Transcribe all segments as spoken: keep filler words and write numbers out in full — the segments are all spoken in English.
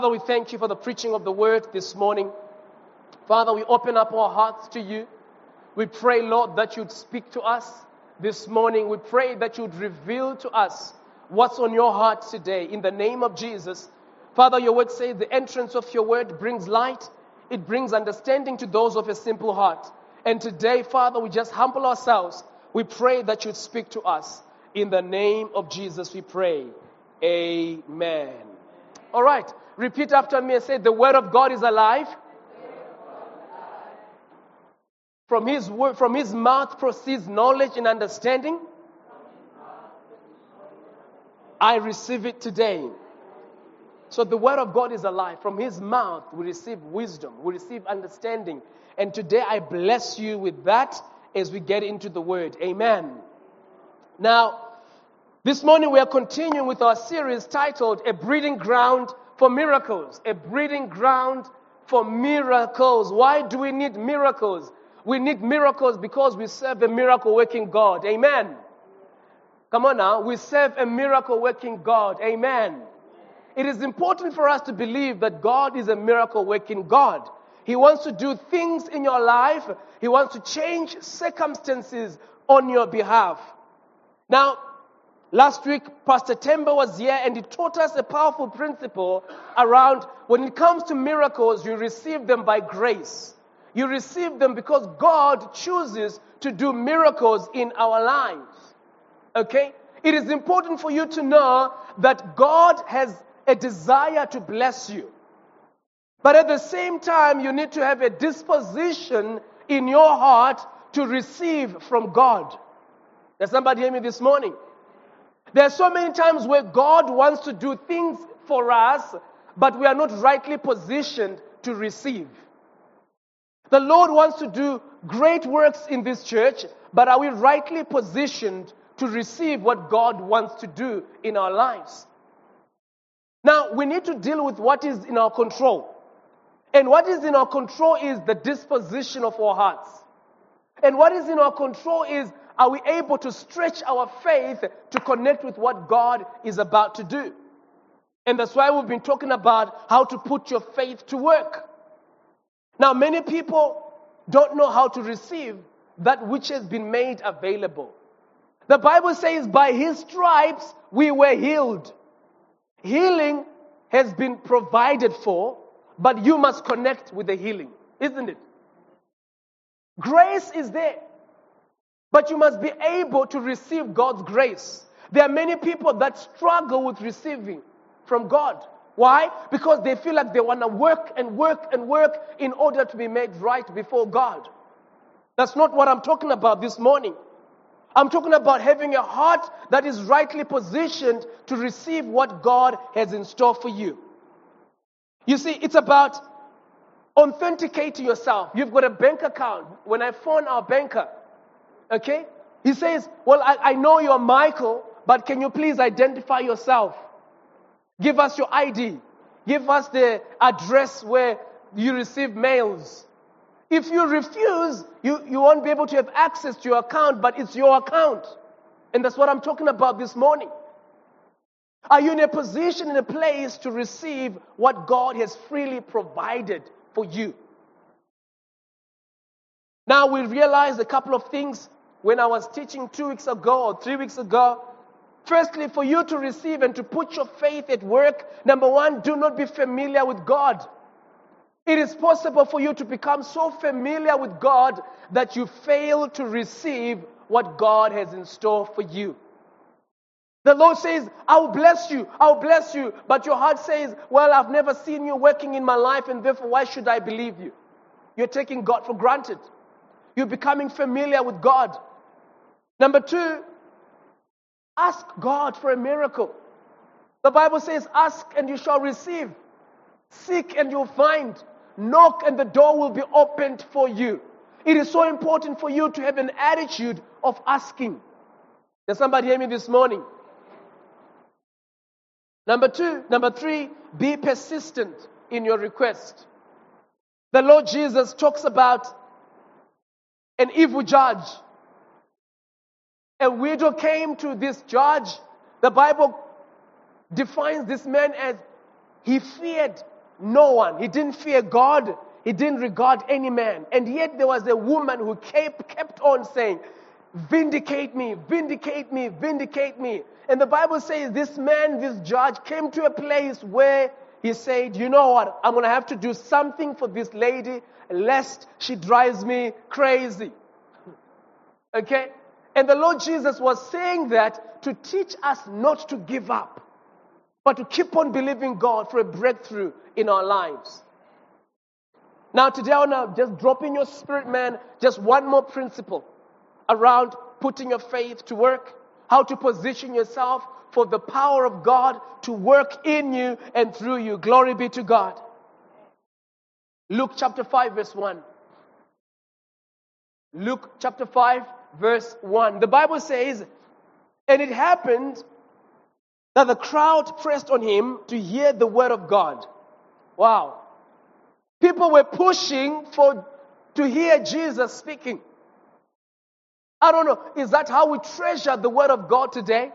Father, we thank you for the preaching of the word this morning. Father, we open up our hearts to you. We pray, Lord, that you'd speak to us this morning. We pray that you'd reveal to us what's on your heart today. In the name of Jesus. Father, your word says the entrance of your word brings light. It brings understanding to those of a simple heart. And today, Father, we just humble ourselves. We pray that you'd speak to us. In the name of Jesus, we pray. Amen. All right. Repeat after me and say, the word of God is alive. From his word, from his mouth proceeds knowledge and understanding. I receive it today. So the word of God is alive. From his mouth we receive wisdom, we receive understanding. And today I bless you with that as we get into the word. Amen. Now, this morning we are continuing with our series titled A Breeding Ground for Miracles. A breeding ground for miracles. Why do we need miracles? We need miracles because we serve a miracle-working God. Amen. Come on now. We serve a miracle-working God. Amen. It is important for us to believe that God is a miracle-working God. He wants to do things in your life. He wants to change circumstances on your behalf. Now, last week, Pastor Temba was here and he taught us a powerful principle around when it comes to miracles, you receive them by grace. You receive them because God chooses to do miracles in our lives. Okay? It is important for you to know that God has a desire to bless you. But at the same time, you need to have a disposition in your heart to receive from God. Does somebody hear me this morning? There are so many times where God wants to do things for us, but we are not rightly positioned to receive. The Lord wants to do great works in this church, but are we rightly positioned to receive what God wants to do in our lives? Now, we need to deal with what is in our control. And what is in our control is the disposition of our hearts. And what is in our control is, are we able to stretch our faith to connect with what God is about to do? And that's why we've been talking about how to put your faith to work. Now, many people don't know how to receive that which has been made available. The Bible says, by his stripes we were healed. Healing has been provided for, but you must connect with the healing, isn't it? Grace is there, but you must be able to receive God's grace. There are many people that struggle with receiving from God. Why? Because they feel like they want to work and work and work in order to be made right before God. That's not what I'm talking about this morning. I'm talking about having a heart that is rightly positioned to receive what God has in store for you. You see, it's about authenticating yourself. You've got a bank account. When I phone our banker, okay, he says, well, I, I know you're Michael, but can you please identify yourself? Give us your I D. Give us the address where you receive mails. If you refuse, you, you won't be able to have access to your account, but it's your account. And that's what I'm talking about this morning. Are you in a position, in a place to receive what God has freely provided for you? Now, we realized a couple of things when I was teaching two weeks ago or three weeks ago. Firstly, for you to receive and to put your faith at work, number one, do not be familiar with God. It is possible for you to become so familiar with God that you fail to receive what God has in store for you. The Lord says, I will bless you, I will bless you. But your heart says, well, I've never seen you working in my life, and therefore, why should I believe you? You're taking God for granted. You're becoming familiar with God. Number two, ask God for a miracle. The Bible says, ask and you shall receive. Seek and you'll find. Knock and the door will be opened for you. It is so important for you to have an attitude of asking. Does somebody hear me this morning? Number two, number three, be persistent in your request. The Lord Jesus talks about an evil judge. A widow came to this judge. The Bible defines this man as he feared no one. He didn't fear God. He didn't regard any man. And yet there was a woman who kept, kept on saying, vindicate me, vindicate me, vindicate me. And the Bible says this man, this judge, came to a place where he said, you know what, I'm going to have to do something for this lady lest she drives me crazy. Okay? And the Lord Jesus was saying that to teach us not to give up, but to keep on believing God for a breakthrough in our lives. Now today I want to just drop in your spirit, man, just one more principle around putting your faith to work, how to position yourself for the power of God to work in you and through you. Glory be to God. Luke chapter five verse one. Luke chapter five verse one. The Bible says, and it happened that the crowd pressed on him to hear the word of God. Wow. People were pushing for to hear Jesus speaking. I don't know, is that how we treasure the word of God today?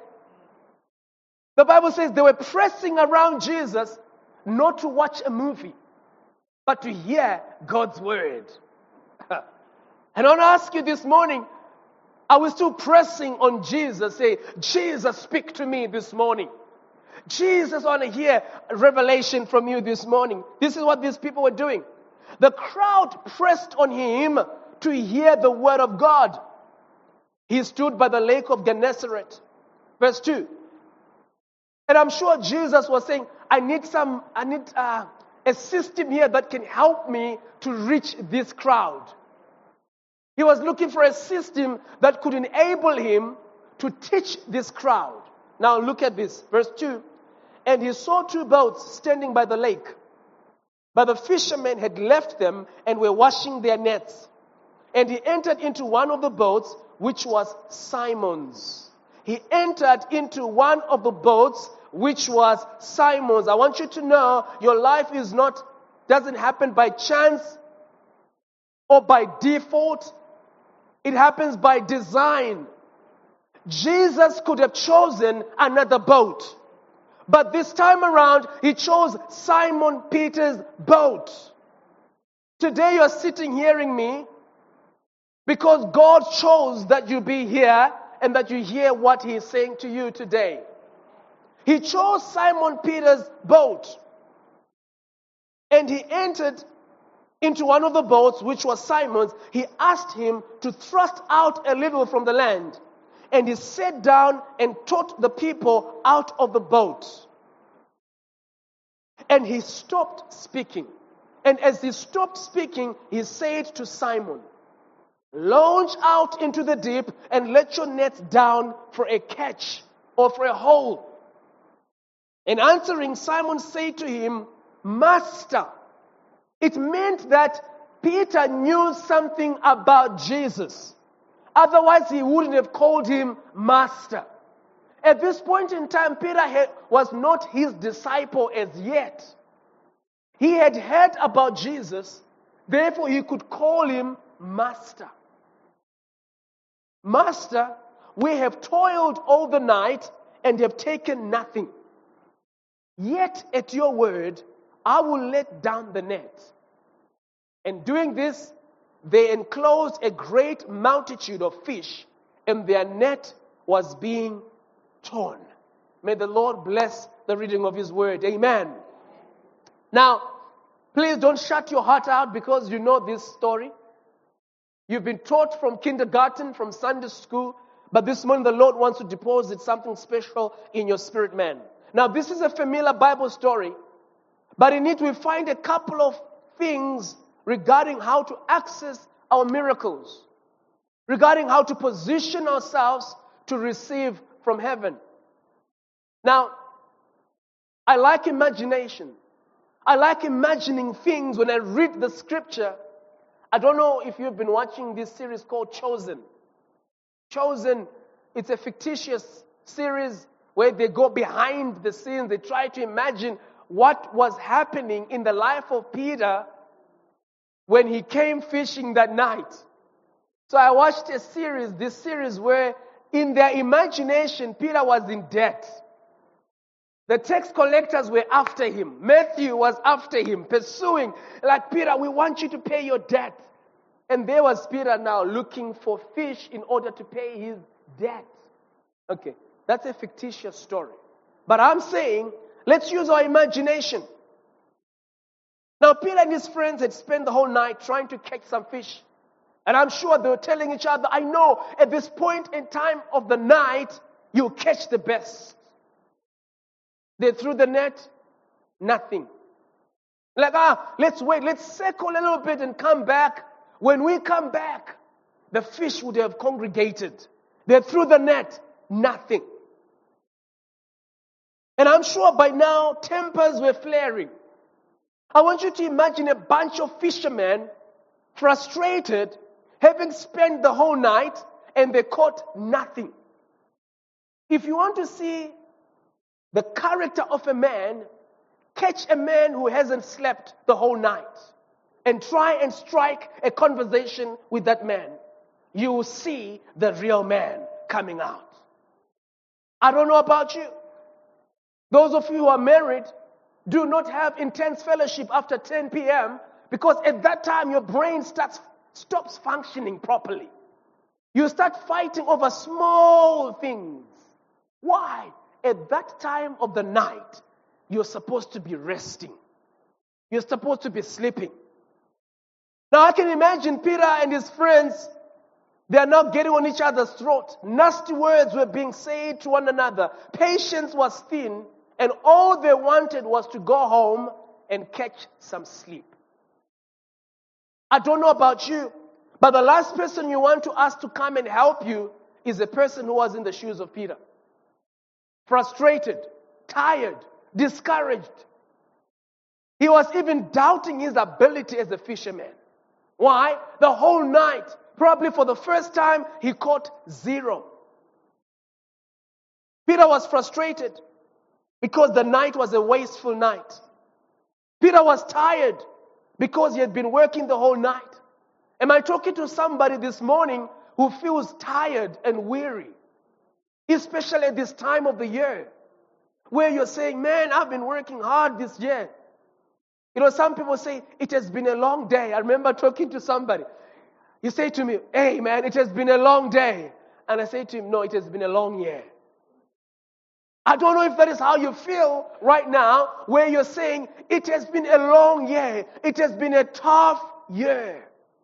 The Bible says they were pressing around Jesus not to watch a movie, but to hear God's word. And I want to ask you this morning, are we still pressing on Jesus? Say, Jesus, speak to me this morning. Jesus, I want to hear revelation from you this morning. This is what these people were doing. The crowd pressed on him to hear the word of God. He stood by the lake of Gennesaret. Verse two. And I'm sure Jesus was saying, I need some, I need uh, a system here that can help me to reach this crowd. He was looking for a system that could enable him to teach this crowd. Now look at this, verse two. And he saw two boats standing by the lake. But the fishermen had left them and were washing their nets. And he entered into one of the boats, which was Simon's. He entered into one of the boats, which was Simon's. I want you to know your life is not, doesn't happen by chance or by default. It happens by design. Jesus could have chosen another boat. But this time around, he chose Simon Peter's boat. Today you're sitting hearing me because God chose that you be here and that you hear what he is saying to you today. He chose Simon Peter's boat. And he entered into one of the boats, which was Simon's. He asked him to thrust out a little from the land. And he sat down and taught the people out of the boat. And he stopped speaking. And as he stopped speaking, he said to Simon, launch out into the deep and let your net down for a catch or for a haul. And answering, Simon said to him, Master. It meant that Peter knew something about Jesus. Otherwise, he wouldn't have called him Master. At this point in time, Peter had, was not his disciple as yet. He had heard about Jesus, therefore he could call him Master. Master, we have toiled all the night and have taken nothing. Yet at your word, I will let down the net. And doing this, they enclosed a great multitude of fish, and their net was being torn. May the Lord bless the reading of his word. Amen. Now, please don't shut your heart out because you know this story. You've been taught from kindergarten, from Sunday school, but this morning the Lord wants to deposit something special in your spirit, man. Now, this is a familiar Bible story, but in it we find a couple of things regarding how to access our miracles, regarding how to position ourselves to receive from heaven. Now, I like imagination. I like imagining things when I read the scripture. I don't know if you've been watching this series called Chosen. Chosen, it's a fictitious series where they go behind the scenes. They try to imagine what was happening in the life of Peter when he came fishing that night. So I watched a series, this series where in their imagination, Peter was in debt. The tax collectors were after him. Matthew was after him, pursuing, like, Peter, we want you to pay your debt. And there was Peter now looking for fish in order to pay his debt. Okay, that's a fictitious story. But I'm saying, let's use our imagination. Now, Peter and his friends had spent the whole night trying to catch some fish. And I'm sure they were telling each other, I know at this point in time of the night, you'll catch the best. They threw the net, nothing. Like, ah, let's wait, let's circle a little bit and come back. When we come back, the fish would have congregated. They threw the net, nothing. And I'm sure by now, tempers were flaring. I want you to imagine a bunch of fishermen, frustrated, having spent the whole night, and they caught nothing. If you want to see the character of a man, catch a man who hasn't slept the whole night and try and strike a conversation with that man. You will see the real man coming out. I don't know about you. Those of you who are married, do not have intense fellowship after ten p.m. because at that time your brain starts stops functioning properly. You start fighting over small things. Why? At that time of the night, you're supposed to be resting. You're supposed to be sleeping. Now I can imagine Peter and his friends, they are now getting on each other's throat. Nasty words were being said to one another. Patience was thin, and all they wanted was to go home and catch some sleep. I don't know about you, but the last person you want to ask to come and help you is the person who was in the shoes of Peter. Frustrated, tired, discouraged. He was even doubting his ability as a fisherman. Why? The whole night, probably for the first time, he caught zero. Peter was frustrated because the night was a wasteful night. Peter was tired because he had been working the whole night. Am I talking to somebody this morning who feels tired and weary? Especially at this time of the year, where you're saying, man, I've been working hard this year. You know, some people say, it has been a long day. I remember talking to somebody. He said to me, hey, man, it has been a long day. And I say to him, no, it has been a long year. I don't know if that is how you feel right now, where you're saying, it has been a long year. It has been a tough year.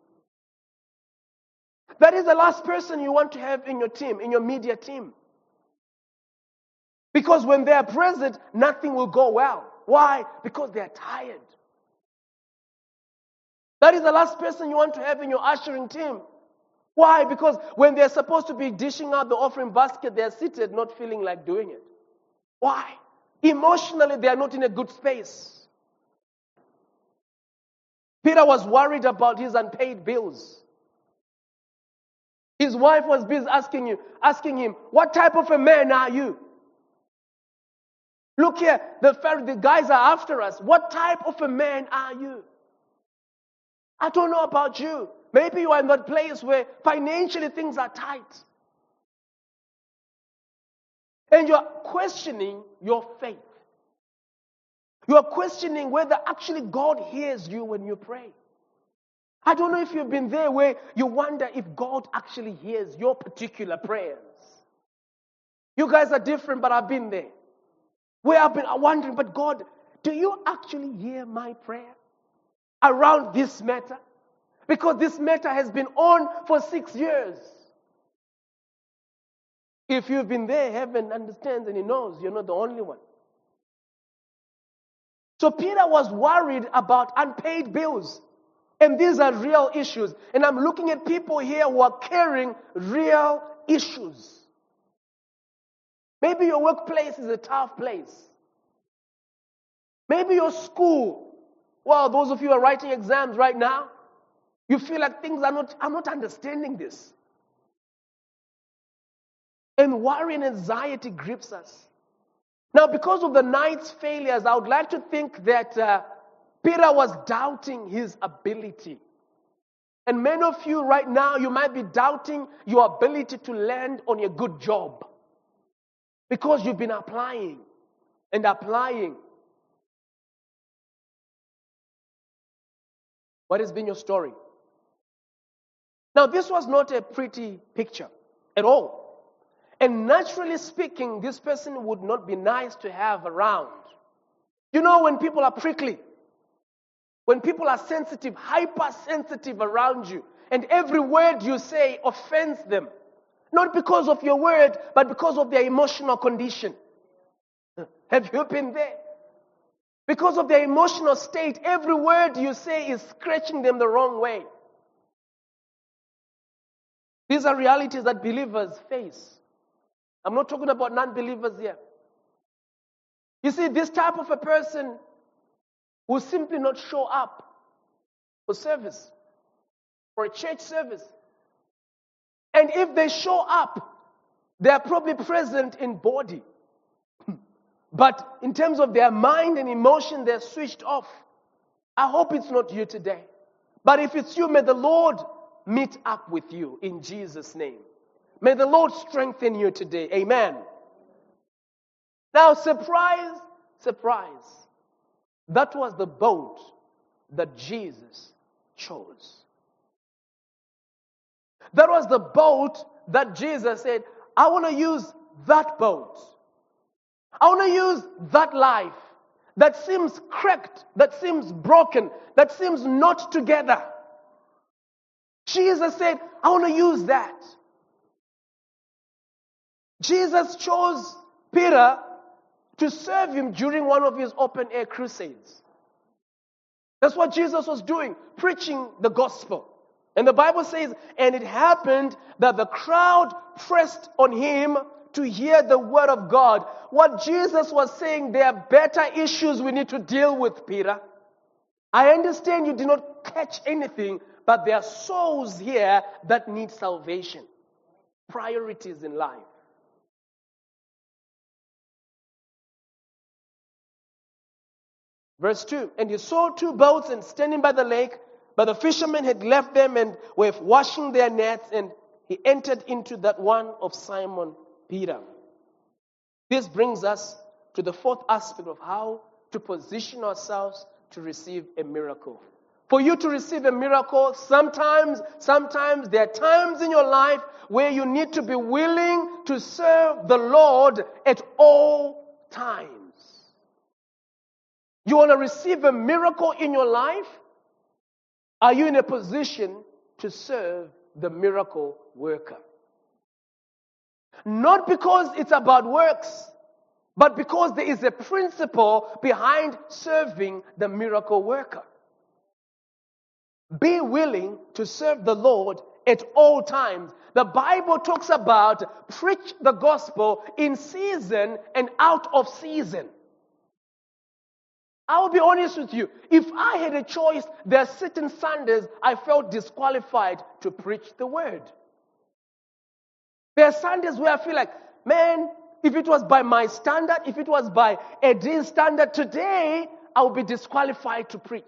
That is the last person you want to have in your team, in your media team. Because when they are present, nothing will go well. Why? Because they are tired. That is the last person you want to have in your ushering team. Why? Because when they're supposed to be dishing out the offering basket, they're seated not feeling like doing it. Why? Emotionally, they are not in a good space. Peter was worried about his unpaid bills. His wife was busy asking you, asking him, what type of a man are you? Look here, the, the guys are after us. What type of a man are you? I don't know about you. Maybe you are in that place where financially things are tight. And you're questioning your faith. You're questioning whether actually God hears you when you pray. I don't know if you've been there where you wonder if God actually hears your particular prayers. You guys are different, but I've been there. Where I've been wondering, but God, do you actually hear my prayer around this matter? Because this matter has been on for six years. If you've been there, heaven understands and he knows you're not the only one. So Peter was worried about unpaid bills. And these are real issues. And I'm looking at people here who are carrying real issues. Maybe your workplace is a tough place. Maybe your school, well, those of you who are writing exams right now, you feel like things are not, I'm not understanding this. And worry and anxiety grips us. Now, because of the night's failures, I would like to think that uh, Peter was doubting his ability. And many of you right now, you might be doubting your ability to land on a good job. Because you've been applying. and applying. What has been your story? Now, this was not a pretty picture at all. And naturally speaking, this person would not be nice to have around. You know, when people are prickly, when people are sensitive, hypersensitive around you, and every word you say offends them, not because of your word, but because of their emotional condition. Have you been there? Because of their emotional state, every word you say is scratching them the wrong way. These are realities that believers face. I'm not talking about non-believers here. You see, this type of a person will simply not show up for service, for a church service. And if they show up, they are probably present in body. But in terms of their mind and emotion, they're switched off. I hope it's not you today. But if it's you, may the Lord meet up with you in Jesus' name. May the Lord strengthen you today. Amen. Now, surprise, surprise. That was the boat that Jesus chose. That was the boat that Jesus said, I want to use that boat. I want to use that life that seems cracked, that seems broken, that seems not together. Jesus said, I want to use that. Jesus chose Peter to serve him during one of his open-air crusades. That's what Jesus was doing, preaching the gospel. And the Bible says, and it happened that the crowd pressed on him to hear the word of God. What Jesus was saying, there are better issues we need to deal with, Peter. I understand you did not catch anything, but there are souls here that need salvation. Priorities in life. Verse two, and he saw two boats and standing by the lake, but the fishermen had left them and were washing their nets, and he entered into that one of Simon Peter. This brings us to the fourth aspect of how to position ourselves to receive a miracle. For you to receive a miracle, sometimes, sometimes there are times in your life where you need to be willing to serve the Lord at all times. You want to receive a miracle in your life? Are you in a position to serve the miracle worker? Not because it's about works, but because there is a principle behind serving the miracle worker. Be willing to serve the Lord at all times. The Bible talks about preach the gospel in season and out of season. I will be honest with you. If I had a choice, there are certain Sundays I felt disqualified to preach the word. There are Sundays where I feel like, man, if it was by my standard, if it was by Eddie's standard, today I would be disqualified to preach.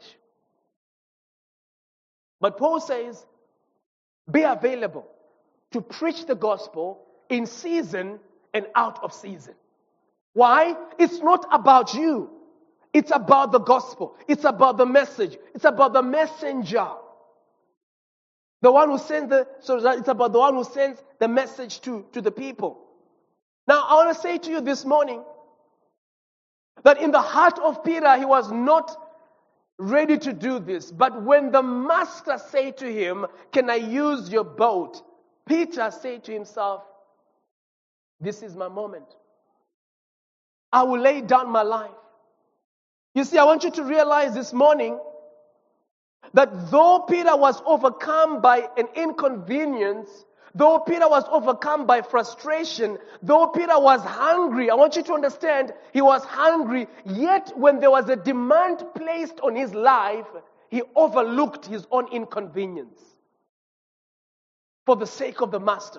But Paul says, be available to preach the gospel in season and out of season. Why? It's not about you. It's about the gospel. It's about the message. It's about the messenger. The one who sends the, so it's about the one who sends the message to, to the people. Now, I want to say to you this morning that in the heart of Peter, he was not ready to do this. But when the master said to him, can I use your boat? Peter said to himself, this is my moment. I will lay down my life. You see, I want you to realize this morning that though Peter was overcome by an inconvenience, though Peter was overcome by frustration, though Peter was hungry, I want you to understand he was hungry, yet when there was a demand placed on his life, he overlooked his own inconvenience for the sake of the master.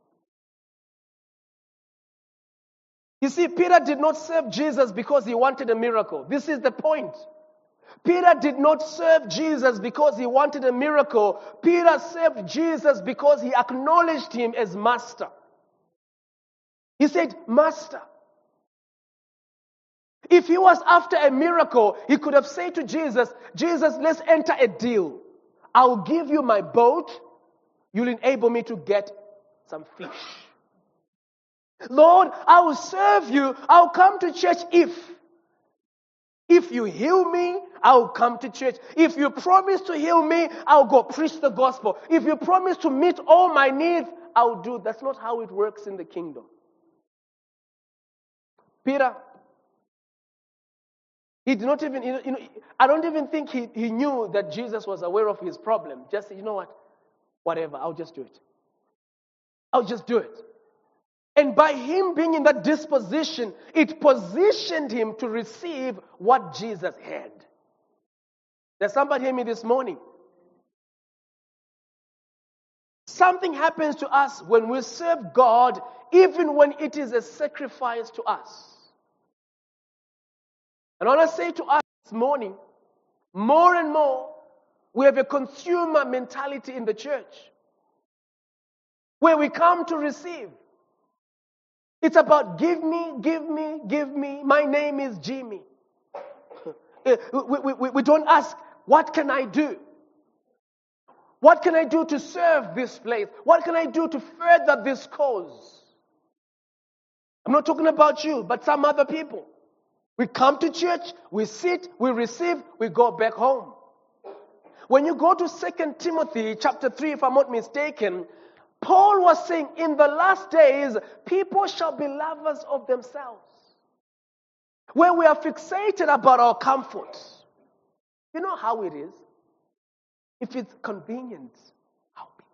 You see, Peter did not serve Jesus because he wanted a miracle. This is the point. Peter did not serve Jesus because he wanted a miracle. Peter served Jesus because he acknowledged him as master. He said, Master. If he was after a miracle, he could have said to Jesus, Jesus, let's enter a deal. I'll give you my boat. You'll enable me to get some fish. Lord, I will serve you. I'll come to church if. If you heal me, I'll come to church. If you promise to heal me, I'll go preach the gospel. If you promise to meet all my needs, I'll do. That's not how it works in the kingdom. Peter, he did not even, you know, I don't even think he, he knew that Jesus was aware of his problem. Just, you know what? Whatever, I'll just do it. I'll just do it. And by him being in that disposition, it positioned him to receive what Jesus had. Does somebody hear me this morning? Something happens to us when we serve God, even when it is a sacrifice to us. And I want to say to us this morning, more and more, we have a consumer mentality in the church, where we come to receive. It's about give me, give me, give me. My name is Jimmy. we, we, we, we don't ask, what can I do? What can I do to serve this place? What can I do to further this cause? I'm not talking about you, but some other people. We come to church, we sit, we receive, we go back home. When you go to Second Timothy chapter three, if I'm not mistaken, Paul was saying, in the last days, people shall be lovers of themselves. Where we are fixated about our comfort. You know how it is? If it's convenient, I'll be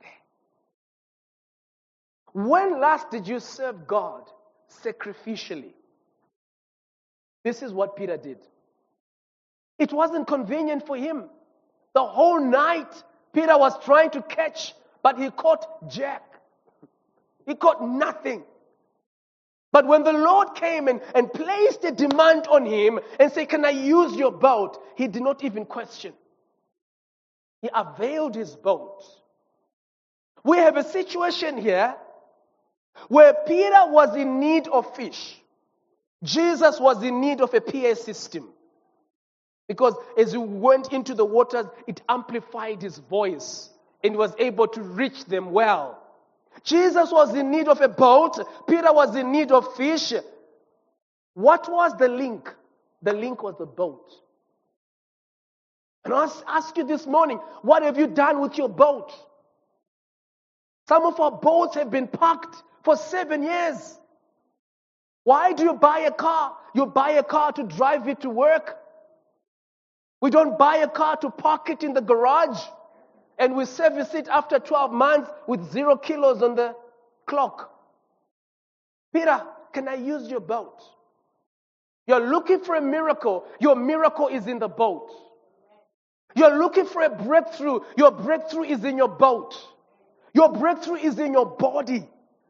there. When last did you serve God sacrificially? This is what Peter did. It wasn't convenient for him. The whole night, Peter was trying to catch, but he caught jack. He caught nothing. But when the Lord came and, and placed a demand on him and said, can I use your boat? He did not even question. He availed his boat. We have a situation here where Peter was in need of fish. Jesus was in need of a P A system. Because as he went into the waters, it amplified his voice and was able to reach them well. Jesus was in need of a boat. Peter was in need of fish. What was the link? The link was the boat. And I ask you this morning, what have you done with your boat? Some of our boats have been parked for seven years. Why do you buy a car? You buy a car to drive it to work. We don't buy a car to park it in the garage and we service it after twelve months with zero kilos on the clock. Peter, can I use your boat? You're looking for a miracle. Your miracle is in the boat. You're looking for a breakthrough. Your breakthrough is in your boat. Your breakthrough is in your body.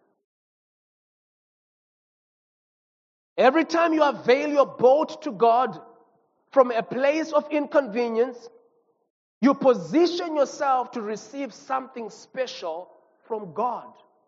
Every time you avail your boat to God from a place of inconvenience, you position yourself to receive something special from God.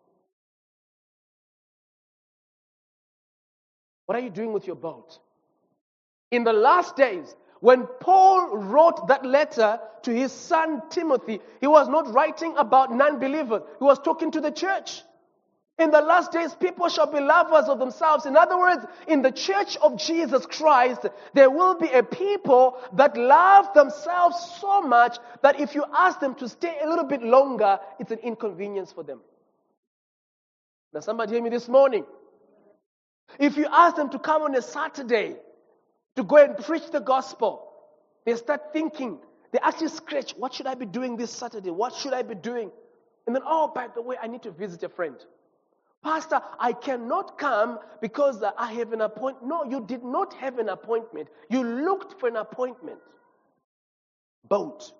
What are you doing with your boat? In the last days, when Paul wrote that letter to his son Timothy, he was not writing about non-believers. He was talking to the church. In the last days, people shall be lovers of themselves. In other words, in the church of Jesus Christ, there will be a people that love themselves so much that if you ask them to stay a little bit longer, it's an inconvenience for them. Now, somebody hear me this morning. If you ask them to come on a Saturday to go and preach the gospel, they start thinking, they actually scratch, what should I be doing this Saturday? What should I be doing? And then, oh, by the way, I need to visit a friend. Pastor, I cannot come because I have an appointment. No, you did not have an appointment. You looked for an appointment. Boat.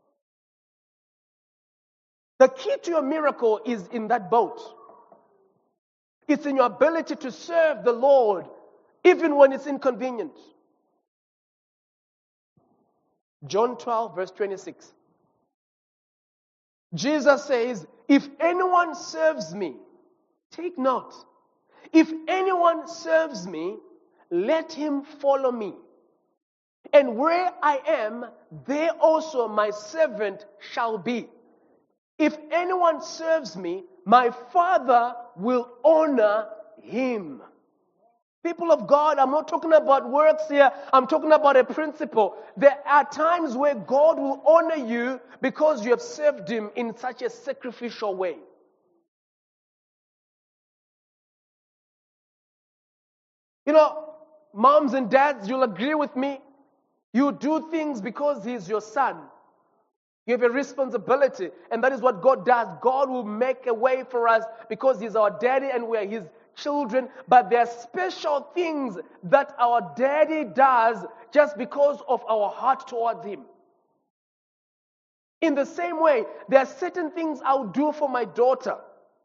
The key to your miracle is in that boat. It's in your ability to serve the Lord, even when it's inconvenient. John twelve, verse twenty-six. Jesus says, if anyone serves me, take note. If anyone serves me, let him follow me. And where I am, there also my servant shall be. If anyone serves me, my Father will honor him. People of God, I'm not talking about works here. I'm talking about a principle. There are times where God will honor you because you have served him in such a sacrificial way. You know, moms and dads, you'll agree with me. You do things because he's your son. You have a responsibility, and that is what God does. God will make a way for us because he's our daddy and we are his children. But there are special things that our daddy does just because of our heart towards him. In the same way, there are certain things I'll do for my daughter.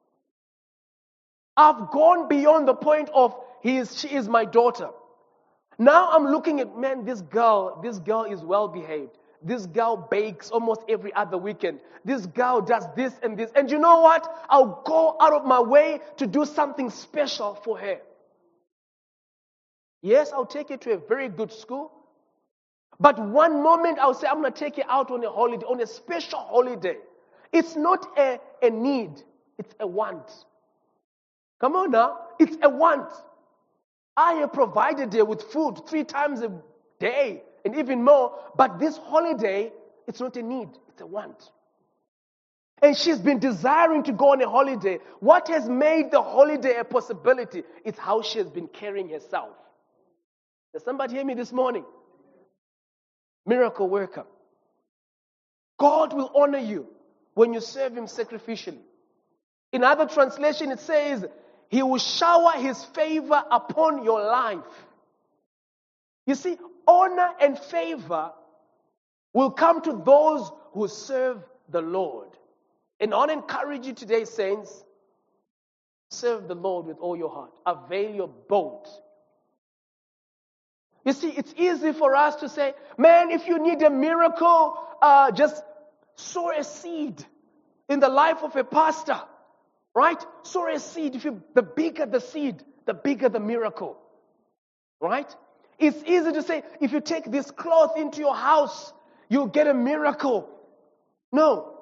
I've gone beyond the point of he is, she is my daughter. Now I'm looking at, man, this girl, this girl is well behaved. This girl bakes almost every other weekend. This girl does this and this. And you know what? I'll go out of my way to do something special for her. Yes, I'll take her to a very good school. But one moment I'll say, I'm going to take her out on a holiday, on a special holiday. It's not a, a need. It's a want. Come on now. It's a want. I have provided her with food three times a day and even more. But this holiday, it's not a need. It's a want. And she's been desiring to go on a holiday. What has made the holiday a possibility is how she has been carrying herself. Does somebody hear me this morning? Miracle worker. God will honor you when you serve him sacrificially. In other translation, it says, he will shower his favor upon your life. You see, honor and favor will come to those who serve the Lord. And I want to encourage you today, saints, serve the Lord with all your heart. Avail your boat. You see, it's easy for us to say, man, if you need a miracle, uh, just sow a seed in the life of a pastor. Right? Sow a seed. If you, the bigger the seed, the bigger the miracle. Right? It's easy to say, if you take this cloth into your house, you'll get a miracle. No.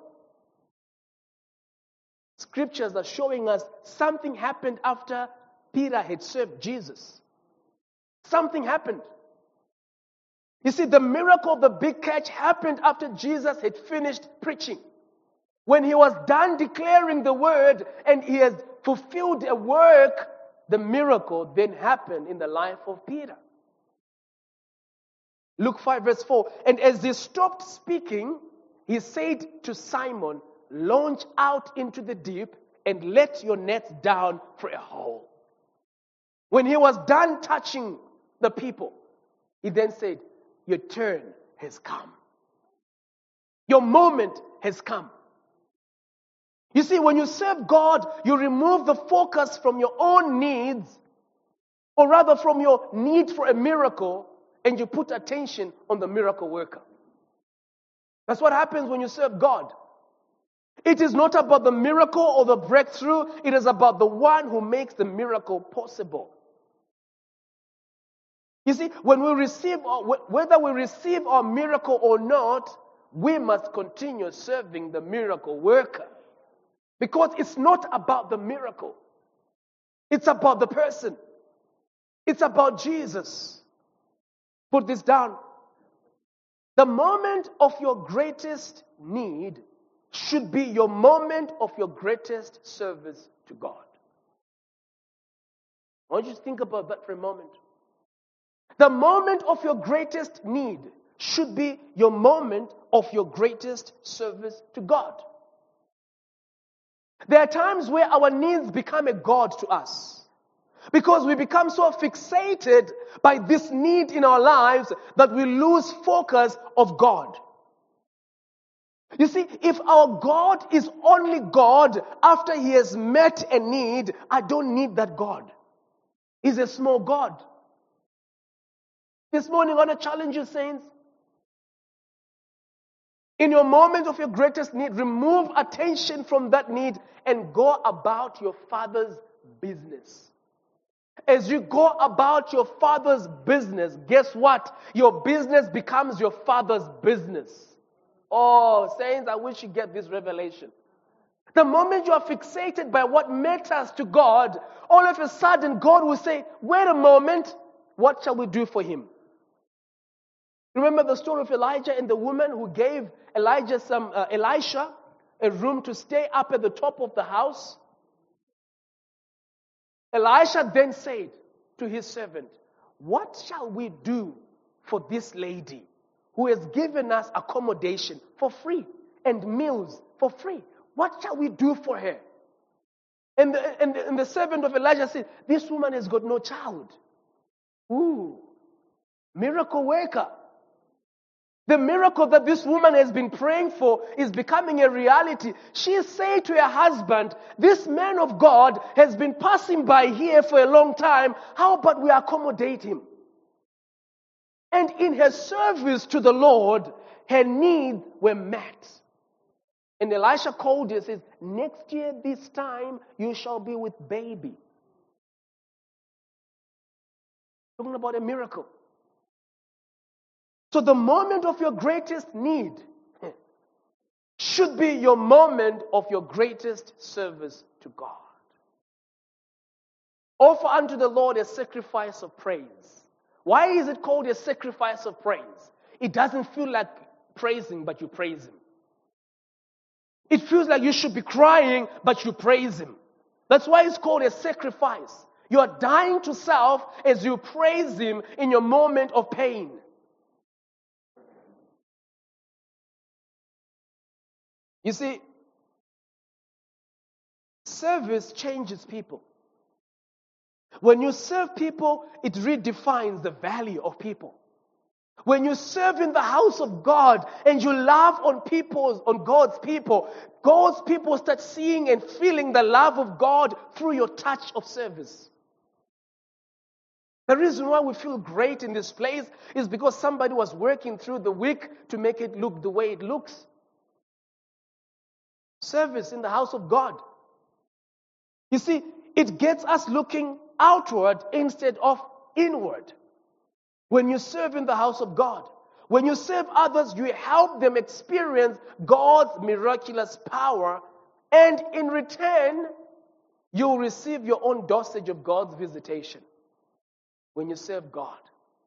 Scriptures are showing us something happened after Peter had served Jesus. Something happened. You see, the miracle of the big catch happened after Jesus had finished preaching. When he was done declaring the word and he has fulfilled a work, the miracle then happened in the life of Peter. Luke five verse four. And as he stopped speaking, he said to Simon, launch out into the deep and let your nets down for a haul. When he was done touching the people, he then said, your turn has come. Your moment has come. You see, when you serve God, you remove the focus from your own needs, or rather from your need for a miracle, and you put attention on the miracle worker. That's what happens when you serve God. It is not about the miracle or the breakthrough. It is about the one who makes the miracle possible. You see, when we receive, whether we receive our miracle or not, we must continue serving the miracle worker. Because it's not about the miracle. It's about the person. It's about Jesus. Put this down. The moment of your greatest need should be your moment of your greatest service to God. I want you to think about that for a moment. The moment of your greatest need should be your moment of your greatest service to God. There are times where our needs become a God to us. Because we become so fixated by this need in our lives that we lose focus of God. You see, if our God is only God after he has met a need, I don't need that God. He's a small God. This morning I want to challenge you, saints. In your moment of your greatest need, remove attention from that need and go about your Father's business. As you go about your father's business, guess what? Your business becomes your father's business. Oh, saints, I wish you get this revelation. The moment you are fixated by what matters to God, all of a sudden God will say, wait a moment, what shall we do for him? Remember the story of Elijah and the woman who gave Elijah some, uh, Elisha a room to stay up at the top of the house? Elisha then said to his servant, what shall we do for this lady who has given us accommodation for free and meals for free? What shall we do for her? And the, and the, and the servant of Elijah said, this woman has got no child. Ooh, miracle worker. The miracle that this woman has been praying for is becoming a reality. She said to her husband, this man of God has been passing by here for a long time. How about we accommodate him? And in her service to the Lord, her needs were met. And Elisha called her and says, next year this time you shall be with baby. Talking about a miracle. So the moment of your greatest need should be your moment of your greatest service to God. Offer unto the Lord a sacrifice of praise. Why is it called a sacrifice of praise? It doesn't feel like praising, but you praise him. It feels like you should be crying, but you praise him. That's why it's called a sacrifice. You are dying to self as you praise him in your moment of pain. You see, service changes people. When you serve people, it redefines the value of people. When you serve in the house of God and you love on people, on God's people, God's people start seeing and feeling the love of God through your touch of service. The reason why we feel great in this place is because somebody was working through the week to make it look the way it looks. Service in the house of God. You see, it gets us looking outward instead of inward. When you serve in the house of God, when you serve others, you help them experience God's miraculous power, and in return, you'll receive your own dosage of God's visitation when you serve God.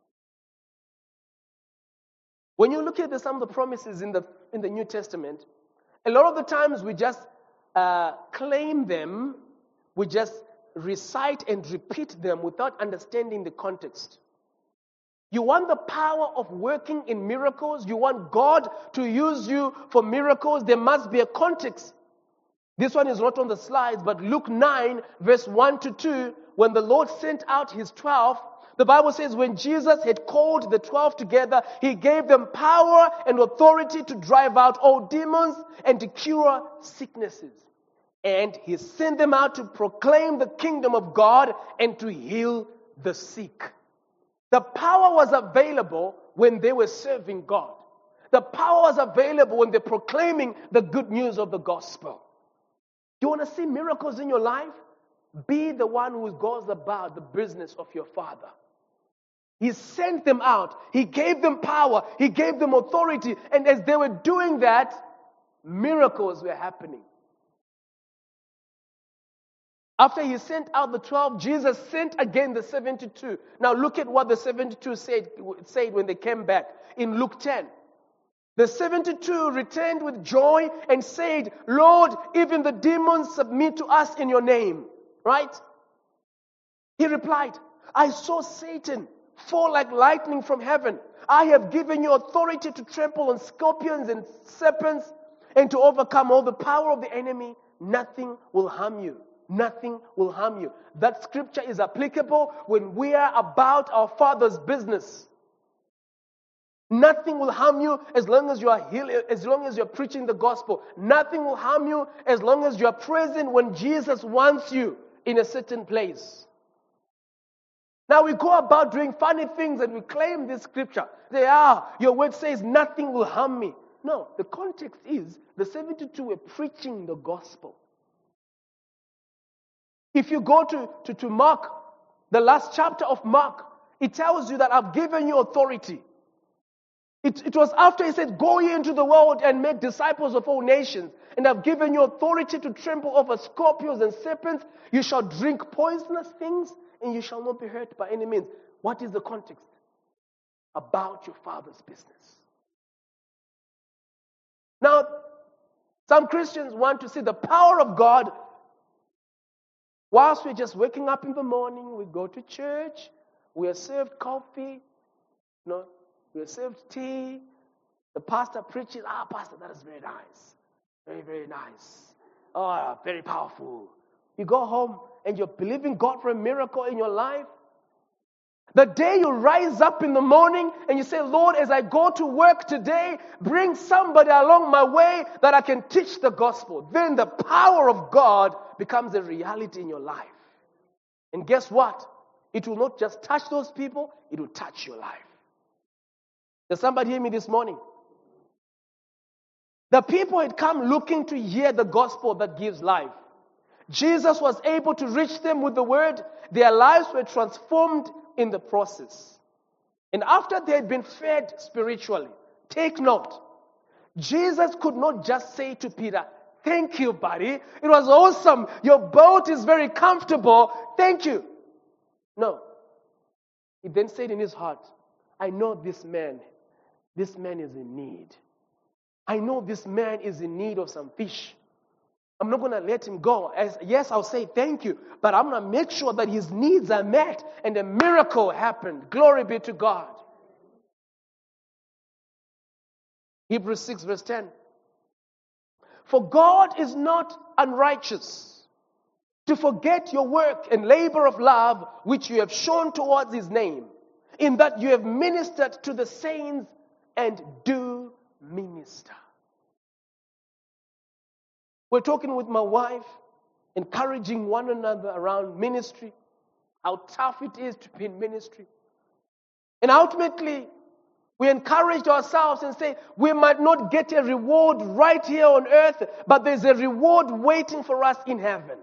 When you look at the, some of the promises in the, in the New Testament, a lot of the times we just uh, claim them, we just recite and repeat them without understanding the context. You want the power of working in miracles? You want God to use you for miracles? There must be a context. This one is not on the slides, but Luke nine, verse one to two, when the Lord sent out his twelve, the Bible says when Jesus had called the twelve together, he gave them power and authority to drive out all demons and to cure sicknesses. And he sent them out to proclaim the kingdom of God and to heal the sick. The power was available when they were serving God. The power was available when they're proclaiming the good news of the gospel. You want to see miracles in your life? Be the one who goes about the business of your Father. He sent them out. He gave them power. He gave them authority. And as they were doing that, miracles were happening. After he sent out the twelve, Jesus sent again the seventy-two. Now look at what the seventy-two said, said when they came back in Luke ten. The seventy-two returned with joy and said, Lord, even the demons submit to us in your name. Right? He replied, I saw Satan fall like lightning from heaven. I have given you authority to trample on scorpions and serpents and to overcome all the power of the enemy. Nothing will harm you. Nothing will harm you. That scripture is applicable when we are about our Father's business. Nothing will harm you as long as you are healed, as long as you are preaching the gospel. Nothing will harm you as long as you are present when Jesus wants you in a certain place. Now we go about doing funny things and we claim this scripture. They are, your word says nothing will harm me. No, the context is the seventy-two were preaching the gospel. If you go to, to, to Mark The last chapter of Mark, it tells you that I've given you authority. It, it was after he said, go ye into the world and make disciples of all nations. And I've given you authority to trample over scorpions and serpents. You shall drink poisonous things and you shall not be hurt by any means. What is the context? About your Father's business. Now, some Christians want to see the power of God whilst we're just waking up in the morning, we go to church, we are served coffee, you know, we are served tea, the pastor preaches, ah, pastor, that is very nice, very, very nice, oh, very powerful. You go home and you're believing God for a miracle in your life. The day you rise up in the morning and you say, Lord, as I go to work today, bring somebody along my way that I can teach the gospel. Then the power of God becomes a reality in your life. And guess what? It will not just touch those people, it will touch your life. Does somebody hear me this morning? The people had come looking to hear the gospel that gives life. Jesus was able to reach them with the word. Their lives were transformed in the process. And after they had been fed spiritually, take note, Jesus could not just say to Peter, thank you, buddy. It was awesome. Your boat is very comfortable. Thank you. No. He then said in his heart, I know this man. This man is in need. I know this man is in need of some fish. I'm not going to let him go. As, yes, I'll say thank you, but I'm going to make sure that his needs are met and a miracle happened. Glory be to God. Hebrews six verse ten. For God is not unrighteous to forget your work and labor of love which you have shown towards his name, in that you have ministered to the saints and do minister. We're talking with my wife, encouraging one another around ministry, how tough it is to be in ministry. And ultimately, we encouraged ourselves and say, we might not get a reward right here on earth, but there's a reward waiting for us in heaven.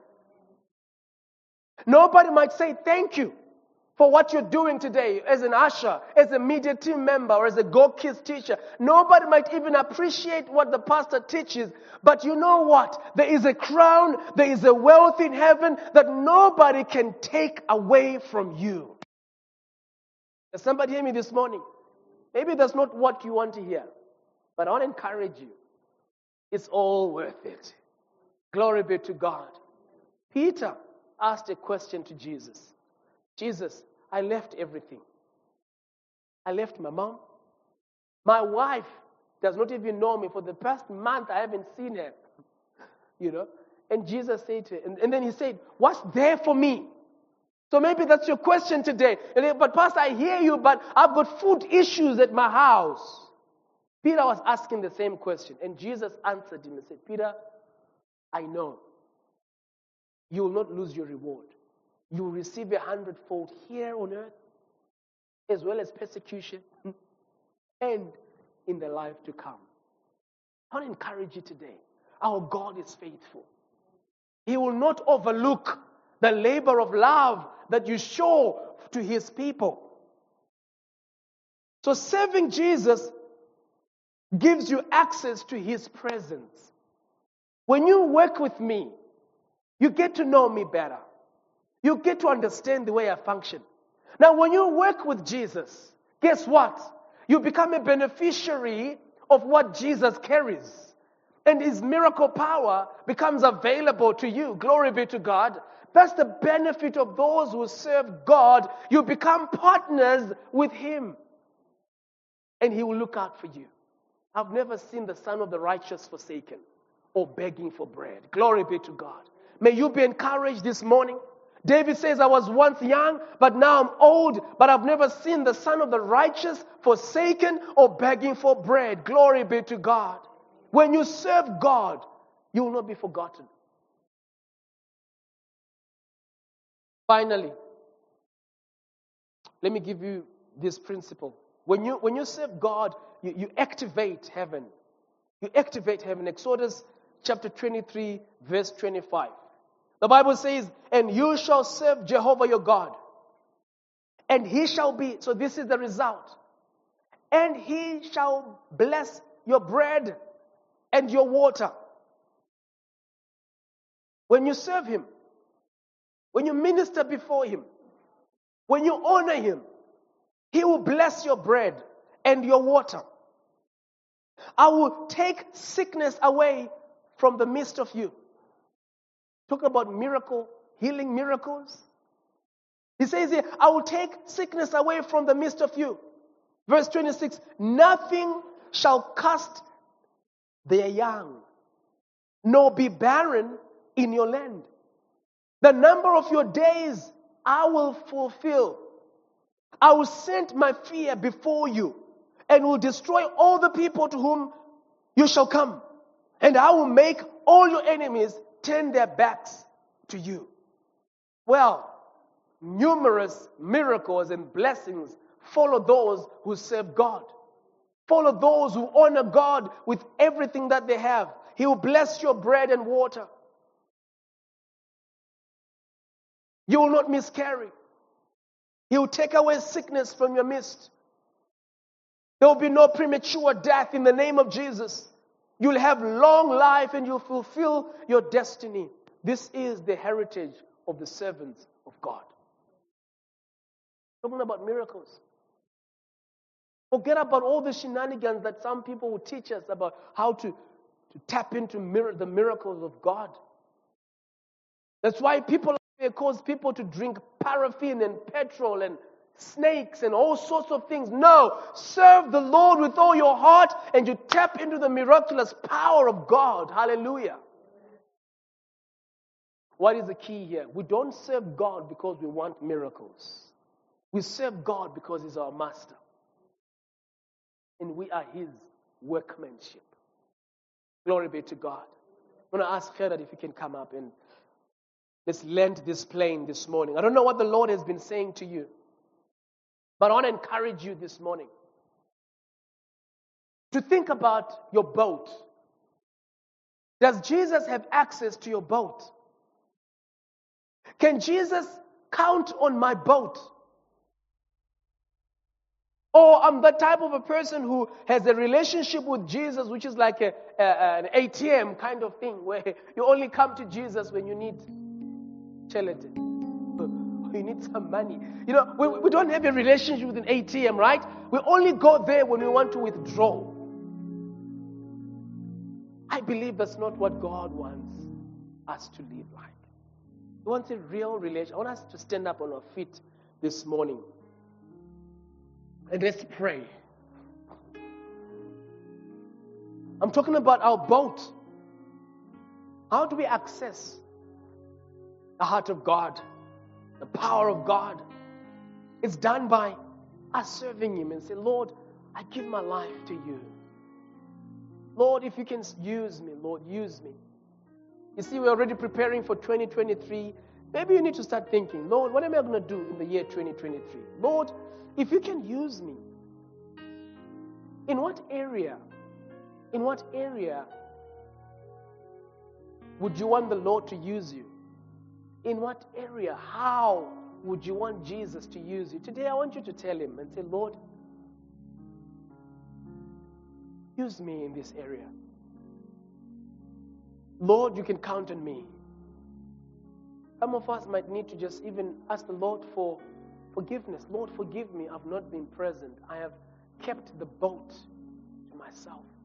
Nobody might say thank you for what you're doing today as an usher, as a media team member, or as a Go Kids teacher. Nobody might even appreciate what the pastor teaches. But you know what? There is a crown, there is a wealth in heaven that nobody can take away from you. Does somebody hear me this morning? Maybe that's not what you want to hear, but I want to encourage you. It's all worth it. Glory be to God. Peter asked a question to Jesus. Jesus, I left everything. I left my mom. My wife does not even know me. For the past month, I haven't seen her. You know? And Jesus said to her, and, and then he said, what's there for me? So maybe that's your question today. But Pastor, I hear you, but I've got food issues at my house. Peter was asking the same question. And Jesus answered him and said, Peter, I know you will not lose your reward. You will receive a hundredfold here on earth, as well as persecution, and in the life to come. I want to encourage you today. Our God is faithful. He will not overlook the labor of love that you show to his people. So serving Jesus gives you access to his presence. When you work with me, you get to know me better. You get to understand the way I function. Now, when you work with Jesus, guess what? You become a beneficiary of what Jesus carries. And his miracle power becomes available to you. Glory be to God. That's the benefit of those who serve God. You become partners with him. And he will look out for you. I've never seen the son of the righteous forsaken or begging for bread. Glory be to God. May you be encouraged this morning. David says, I was once young, but now I'm old, but I've never seen the son of the righteous forsaken or begging for bread. Glory be to God. When you serve God, you will not be forgotten. Finally, let me give you this principle. When you, when you serve God, you, you activate heaven. You activate heaven. Exodus chapter twenty-three, verse twenty-five. The Bible says, and you shall serve Jehovah your God. And he shall be, so this is the result. And he shall bless your bread and your water. When you serve him, when you minister before him, when you honor him, he will bless your bread and your water. I will take sickness away from the midst of you. Talk about miracle, healing miracles. He says here, I will take sickness away from the midst of you. Verse twenty-six, nothing shall cast their young, nor be barren in your land. The number of your days I will fulfill. I will send my fear before you, and will destroy all the people to whom you shall come. And I will make all your enemies turn their backs to you. Well, numerous miracles and blessings follow those who serve God. Follow those who honor God with everything that they have. He will bless your bread and water. You will not miscarry. He will take away sickness from your midst. There will be no premature death in the name of Jesus. You'll have long life and you'll fulfill your destiny. This is the heritage of the servants of God. Talking about miracles. Forget about all the shenanigans that some people will teach us about how to, to tap into mir- the miracles of God. That's why people cause people to drink paraffin and petrol and snakes and all sorts of things. No, serve the Lord with all your heart and you tap into the miraculous power of God. Hallelujah. What is the key here? We don't serve God because we want miracles. We serve God because He's our master. And we are His workmanship. Glory be to God. I'm going to ask Ferhat if he can come up and let's land this plane this morning. I don't know what the Lord has been saying to you, but I want to encourage you this morning to think about your boat. Does Jesus have access to your boat? Can Jesus count on my boat? Or I'm the type of a person who has a relationship with Jesus, which is like a, a, an A T M kind of thing, where you only come to Jesus when you need charity. You need some money. You know, we, we don't have a relationship with an A T M, right? We only go there when we want to withdraw. I believe that's not what God wants us to live like. He wants a real relationship. I want us to stand up on our feet this morning. And let's pray. I'm talking about our boat. How do we access the heart of God, the power of God? It's done by us serving Him and say, Lord, I give my life to you. Lord, if you can use me, Lord, use me. You see, we're already preparing for twenty twenty-three. Maybe you need to start thinking, Lord, what am I going to do in the year twenty twenty-three? Lord, if you can use me, in what area, in what area would you want the Lord to use you? In what area, how would you want Jesus to use you? Today I want you to tell Him and say, Lord, use me in this area. Lord, you can count on me. Some of us might need to just even ask the Lord for forgiveness. Lord, forgive me. I've not been present. I have kept the boat to myself.